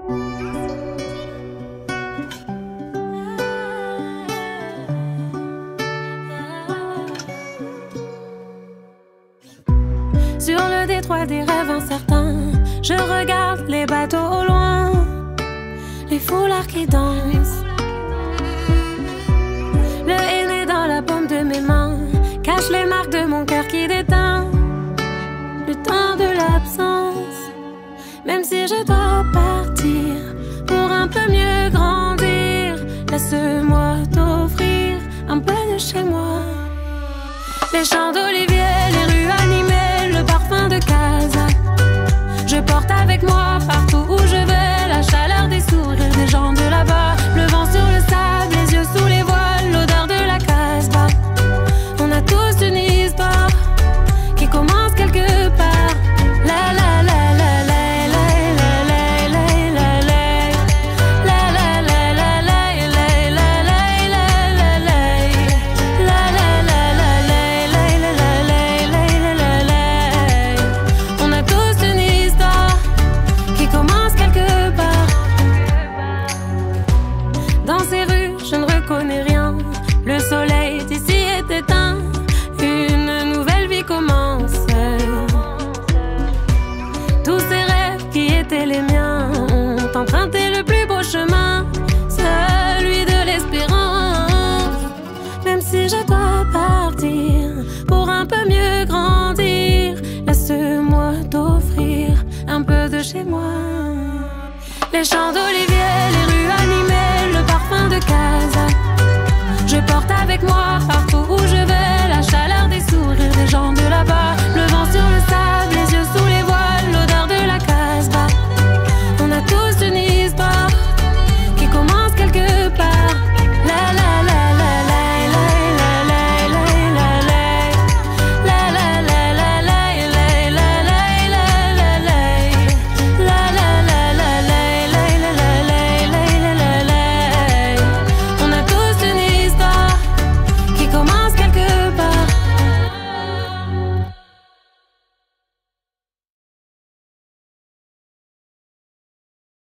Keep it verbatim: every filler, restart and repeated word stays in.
Sur le détroit des rêves incertains, je regarde les bateaux au loin, les foulards qui dansent. Le henné dans la paume de mes mains cache les marques de mon cœur qui déteint. Le temps de l'absence, même si je dois partir pour un peu mieux grandir, laisse-moi t'offrir un peu de chez moi. Les champs d'olivier, les rues animées, le parfum de casa. Je porte avec moi partout où je vais la chaleur des sourires des gens de là-bas. Le vent sur le sable, les yeux sous les voiles, l'odeur de la Casbah. On a tous une histoire qui commence quelque part. La la la la la la la la la la la la la la la la la la la la. On a tous une histoire qui commence quelque part. Dans ces rues, je ne reconnais rien. Le soleil d'ici est éteint. Une nouvelle vie commence. Tous ces rêves qui étaient les miens ont emprunté le plus beau chemin, celui de l'espérance. Même si je dois partir pour un peu mieux grandir, laisse-moi t'offrir un peu de chez moi. Les champs d'olivier, les rues animées, le parfum de casa. Je porte avec moi partout où je vais la chaleur des sourires des gens de là-bas.